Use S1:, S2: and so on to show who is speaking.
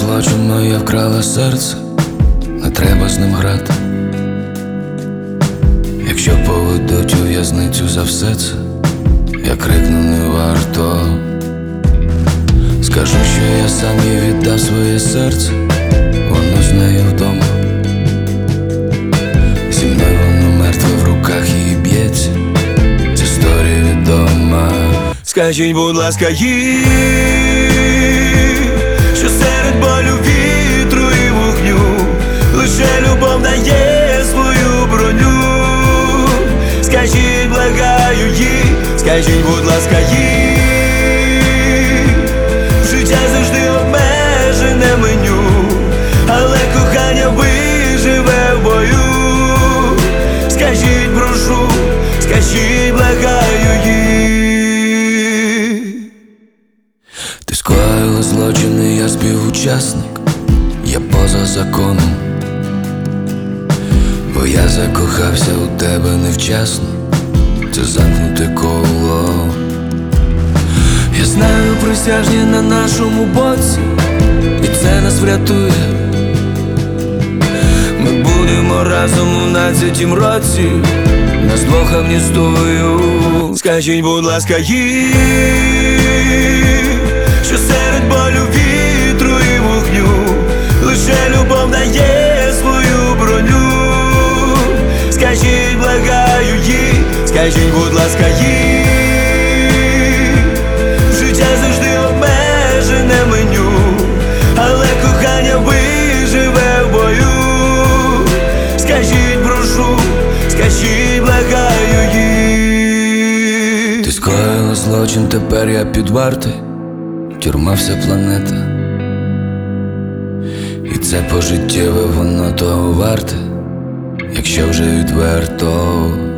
S1: злочин, моя вкрала серце, не треба з ним грати. Якщо поведуть у в'язницю за все це, я крикну не варто. Скажу, що я сам їй віддав своє серце, воно з нею вдома. Зі мною воно мертве, в руках її б'ється, ця історія відома. Скажіть, будь ласка, їй, що серед болю, вітру і вогню лише любов дає свою броню. Скажіть, благаю їй, скажіть, будь ласка, їй, життя завжди обмежене меню, але кохання виживе в бою. Скажіть, прошу, скажіть, благаю їй. Ти скоїла злочин, і я співучасник, я поза законом, бо я закохався у тебе невчасно, це замкнуте коло. Я знаю, присяжні на нашому боці, і це нас врятує. Ми будемо разом у 12-м році, нас двох амністую. Скажіть, будь ласка, їй, що серед болю, вітру і вогню лише любов дає свою броню. Скажіть, благаю їй, скажіть, будь ласка, їй, життя завжди обмежене меню, але кохання виживе в бою. Скажіть, прошу, скажіть, благаю їй. Ти скоїла злочин, тепер я під вартою, тюрма вся планета, і це пожиттєве, воно того варте, якщо вже відверто.